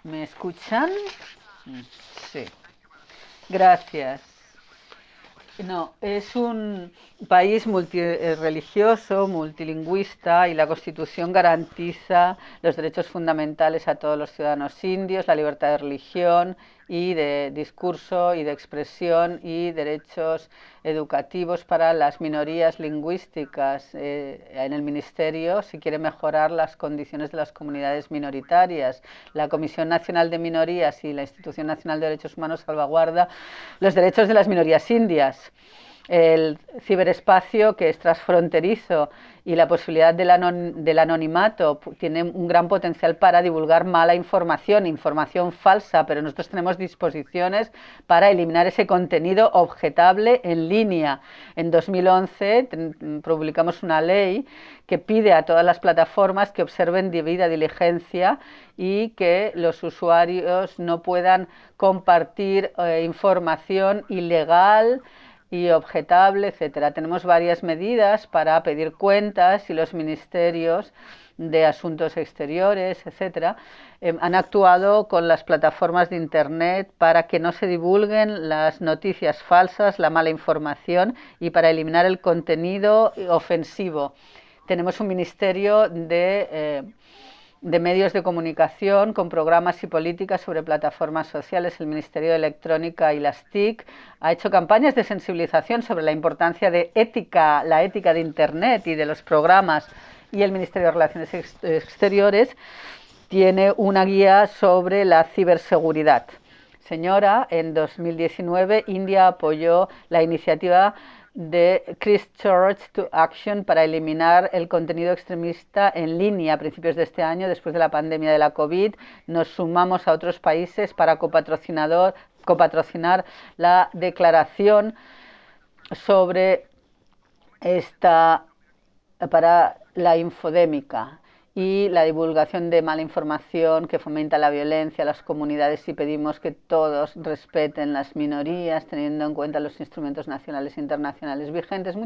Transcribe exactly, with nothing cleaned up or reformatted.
¿Me escuchan? Mm, Sí. Gracias. No, es un país multirreligioso, multilingüista y la Constitución garantiza los derechos fundamentales a todos los ciudadanos indios, la libertad de religión y de discurso y de expresión y derechos educativos para las minorías lingüísticas. Eh, en el Ministerio se quiere mejorar las condiciones de las comunidades minoritarias. La Comisión Nacional de Minorías y la Institución Nacional de Derechos Humanos salvaguarda los derechos de las minorías indias. El ciberespacio, que es transfronterizo, y la posibilidad del, anon, del anonimato tiene un gran potencial para divulgar mala información, información falsa, pero nosotros tenemos disposiciones para eliminar ese contenido objetable en línea. En dos mil once publicamos una ley que pide a todas las plataformas que observen debida diligencia y que los usuarios no puedan compartir eh, información ilegal y objetable, etcétera. Tenemos varias medidas para pedir cuentas y los ministerios de Asuntos Exteriores, etcétera, eh, han actuado con las plataformas de Internet para que no se divulguen las noticias falsas, la mala información y para eliminar el contenido ofensivo. Tenemos un ministerio de... Eh, de medios de comunicación con programas y políticas sobre plataformas sociales. El Ministerio de Electrónica y las T I C ha hecho campañas de sensibilización sobre la importancia de ética, la ética de Internet y de los programas, y el Ministerio de Relaciones Exteriores tiene una guía sobre la ciberseguridad. Señora, en dos mil diecinueve India apoyó la iniciativa de Christchurch to Action para eliminar el contenido extremista en línea a principios de este año, después de la pandemia de la COVID. Nos sumamos a otros países para copatrocinador, copatrocinar la declaración sobre esta para la infodémica y la divulgación de mala información que fomenta la violencia a las comunidades, y pedimos que todos respeten las minorías teniendo en cuenta los instrumentos nacionales e internacionales vigentes.